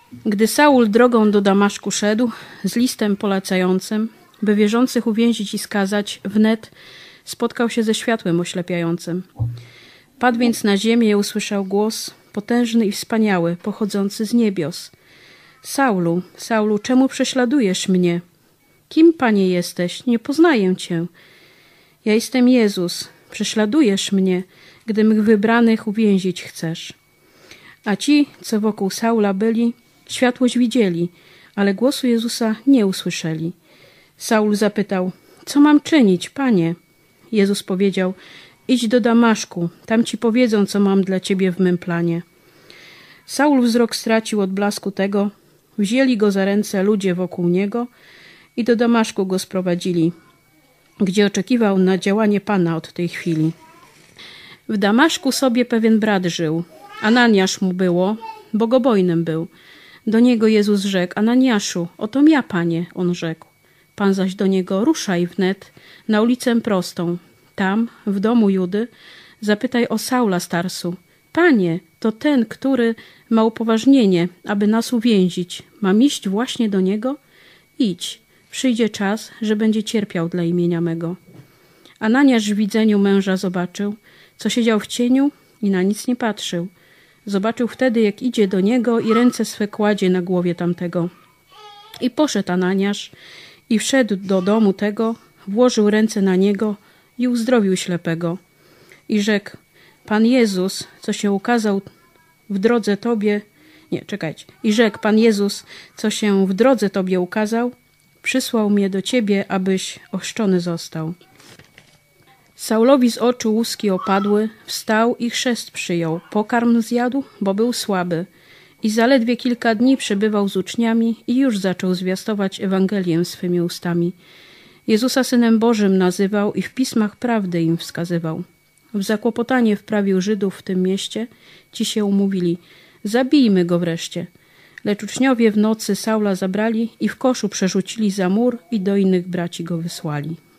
Gdy Saul drogą do Damaszku szedł z listem polecającym, by wierzących uwięzić i skazać, wnet spotkał się ze światłem oślepiającym. Padł więc na ziemię i usłyszał głos potężny i wspaniały, pochodzący z niebios. Saulu, Saulu, czemu prześladujesz mnie? Kim, Panie, jesteś? Nie poznaję Cię. Ja jestem Jezus. Prześladujesz mnie, gdy mych wybranych uwięzić chcesz. A ci, co wokół Saula byli, światłość widzieli, ale głosu Jezusa nie usłyszeli. Saul zapytał, co mam czynić, Panie? Jezus powiedział, idź do Damaszku, tam ci powiedzą, co mam dla ciebie w mym planie. Saul wzrok stracił od blasku tego, wzięli go za ręce ludzie wokół niego i do Damaszku go sprowadzili, gdzie oczekiwał na działanie Pana od tej chwili. W Damaszku sobie pewien brat żył. Ananiasz mu było, bogobojnym był. Do niego Jezus rzekł, Ananiaszu, oto ja, Panie, on rzekł. Pan zaś do niego, ruszaj wnet na ulicę prostą. Tam, w domu Judy, zapytaj o Saula z Tarsu. Panie, to ten, który ma upoważnienie, aby nas uwięzić. Mam iść właśnie do niego? Idź, przyjdzie czas, że będzie cierpiał dla imienia mego. Ananiasz w widzeniu męża zobaczył, co siedział w cieniu i na nic nie patrzył. Zobaczył wtedy, jak idzie do niego i ręce swe kładzie na głowie tamtego. I poszedł Ananiasz i wszedł do domu tego, włożył ręce na niego i uzdrowił ślepego. I rzekł, Pan Jezus, co się ukazał w drodze Tobie... I rzekł, Pan Jezus, co się w drodze Tobie ukazał, przysłał mnie do Ciebie, abyś ochrzczony został. Saulowi z oczu łuski opadły, wstał i chrzest przyjął. Pokarm zjadł, bo był słaby. I zaledwie kilka dni przebywał z uczniami i już zaczął zwiastować Ewangelię swymi ustami. Jezusa Synem Bożym nazywał i w pismach prawdy im wskazywał. W zakłopotanie wprawił Żydów w tym mieście, ci się umówili, zabijmy go wreszcie. Lecz uczniowie w nocy Saula zabrali i w koszu przerzucili za mur i do innych braci go wysłali.